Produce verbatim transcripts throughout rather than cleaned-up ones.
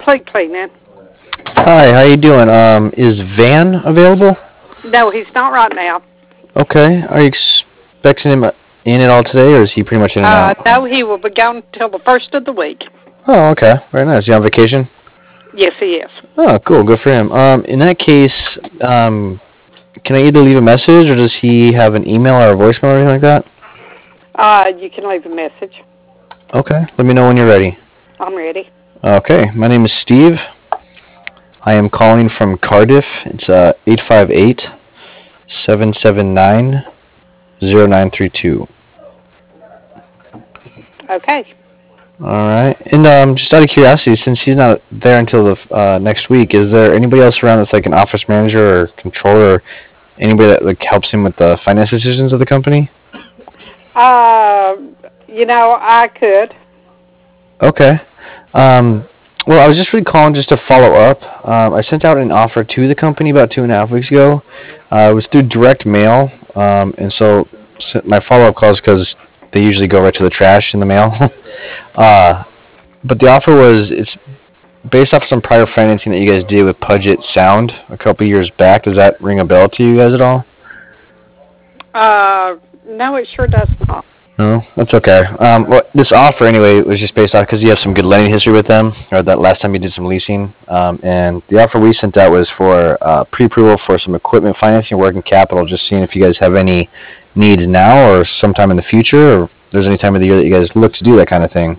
Complete cleaning. Hi, how you doing? Um, is Van available? No, he's not right now. Okay. Are you expecting him in at all today, or is he pretty much in and Uh, out? no, he will be gone until the first of the week. Oh, okay. Very nice. You on vacation? Yes, he is. Oh, cool. Good for him. Um, in that case, um, can I either leave a message, or does he have an email or a voicemail or anything like that? Uh, you can leave a message. Okay. Let me know when you're ready. I'm ready. Okay. My name is Steve. I am calling from Cardiff. It's uh eight five eight, seven seven nine, zero nine three two. Okay. All right. And um, just out of curiosity, since he's not there until the uh, next week, is there anybody else around that's like an office manager or controller, or anybody that like helps him with the finance decisions of the company? Uh, you know, I could. Okay. Um, well, I was just really calling just to follow up. Um, I sent out an offer to the company about two and a half weeks ago. Uh, it was through direct mail, um, and so, so my follow-up call is because they usually go right to the trash in the mail. uh, but the offer was it's based off some prior financing that you guys did with Puget Sound a couple years back. Does that ring a bell to you guys at all? Uh, no, it sure does not. No, that's okay. Um, well, this offer anyway was just based off because you have some good lending history with them, or that last time you did some leasing. Um, and the offer we sent out was for uh, pre-approval for some equipment financing, working capital. Just seeing if you guys have any needs now or sometime in the future, or if there's any time of the year that you guys look to do that kind of thing.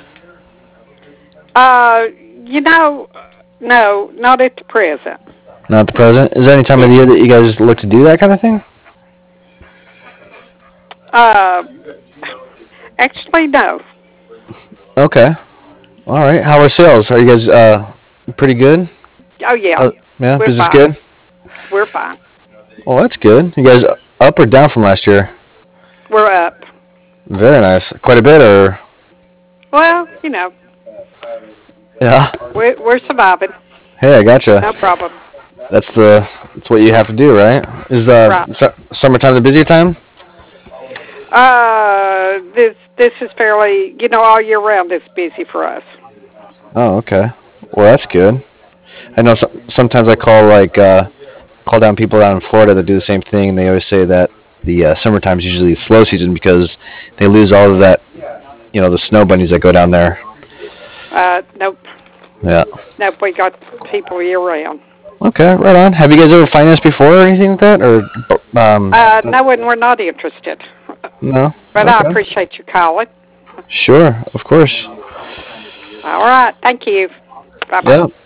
Uh, you know, no, not at the present. Not at the present. Is there any time of the year that you guys look to do that kind of thing? Uh, actually, no. Okay. All right. How are sales? Are you guys uh, pretty good? Oh, yeah. Uh, yeah, We're business fine. good? We're fine. Well, that's good. You guys up or down from last year? We're up. Very nice. Quite a bit, or? Well, you know, Yeah. we're, we're surviving. Hey, I gotcha. No problem. That's the that's what you have to do, right? Is uh Right. su- summertime the busy time? Uh, this this is fairly, you know, all year round it's busy for us. Oh, okay. Well, that's good. I know some, sometimes I call like uh, call down people down in Florida that do the same thing, and they always say that the uh, summertime is usually the slow season because they lose all of that, you know, the snow bunnies that go down there. Uh, nope. Yeah. Nope, we got people year round. Okay, right on. Have you guys ever financed before or anything like that, or um? Uh, no, and we're not interested. No. But I Okay. appreciate you calling. Sure, of course. All right. Thank you. Bye-bye. Yeah.